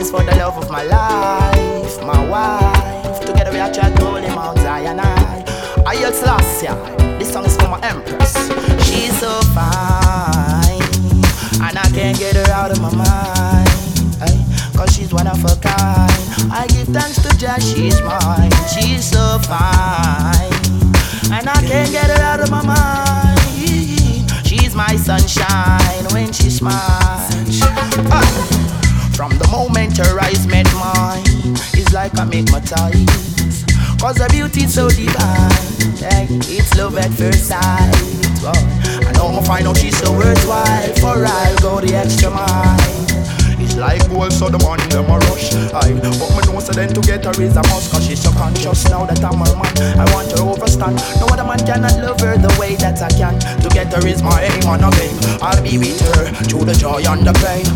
is for the love of my life, my wife. Together we are trying to hold him out, Zion. I yell Selassie. This song is for my empress. She's so fine, and I can't get her out of my mind. Cause she's one of a kind. I give thanks to Jah, she's mine. She's so fine, and I can't get her out of my mind. She's my sunshine when she smiles. From the moment her eyes met mine, it's like I make my ties. Cause her beauty's so divine. It's love at first sight. I know I'ma find out she's so worthwhile. For I'll go the extra mile. It's like gold, so the money them a rush. But me know so then to get her is a must. Cause she's so conscious now that I'm her man. I want her overstand. No other man cannot love her the way that I can. To get her is my aim and a game. I'll be with her through the joy and the pain.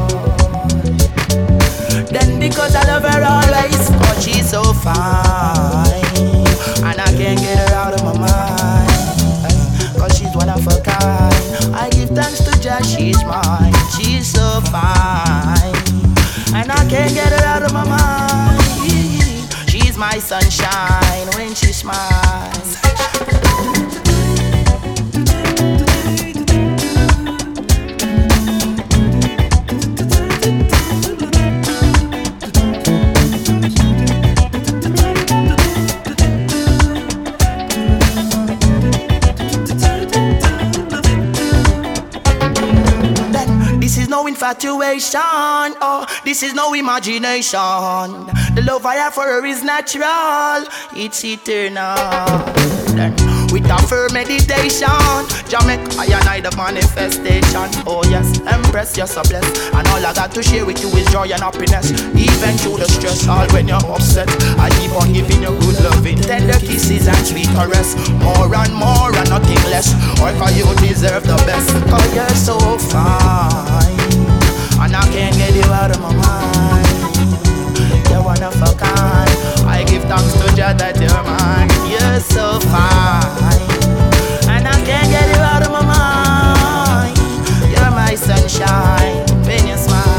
Then because I love her always, cause she's so fine, and I can't get her out of my mind. Cause she's one of a kind. I give thanks to Jah, she's mine. She's so fine, and I can't get her out of my mind. She's my sunshine when she smiles. No infatuation, oh, this is no imagination. The love I have for her is natural, it's eternal. Then, with a firm meditation, Jamaica, I and I the manifestation. Oh yes, Empress, you're so blessed. And all I got to share with you is joy and happiness. Even through the stress, all when you're upset, I keep on giving you good loving, tender kisses and sweet caress. More and nothing less. Or cause you deserve the best. Cause you're so fine, and I can't get you out of my mind. You're one of a kind. I give thanks to Jah that you're mine. You're so fine, and I can't get you out of my mind. You're my sunshine when you smile.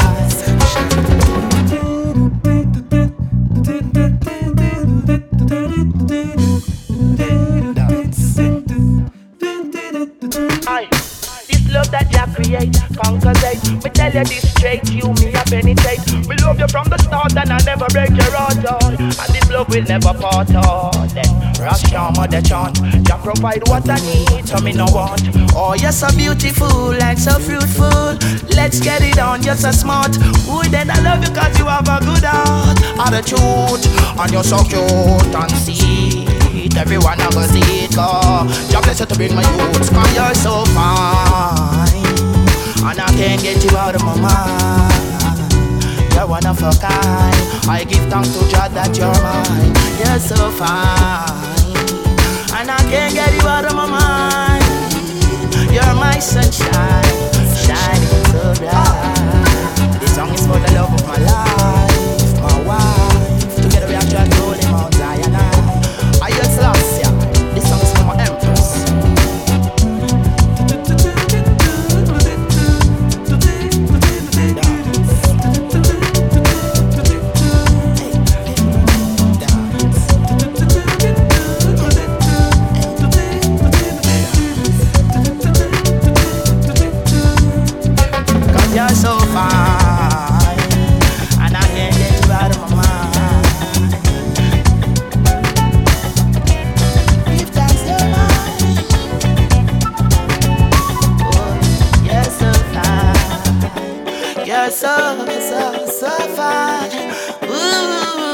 Love that Jah create, conquers hate. Me tell you this straight, you me a penetrate. Me love you from the start and I never break your heart, oh. And this love will never part, oh. Then Rashama the chant, Jah provide what I need, so me no want. Oh, you're so beautiful and so fruitful. Let's get it on, you're so smart. Ooh, then I love you cause you have a good heart. Attitude, and you're so cute and sweet. Everyone I go see it, cause Jah bless you to bring my youths. Cause you're so fine, and I can't get you out of my mind. You're one of a kind. I give thanks to Jah that you're mine. You're so fine, and I can't get you out of my mind. You're my sunshine, shining so bright. This song is for the love of my life, my wife. Together we are trying to hold him out, Zion. I yell Selassie. This song is for my empress. Cause you're so fine, and I can't get you out of my mind. You're so fine. Ooh.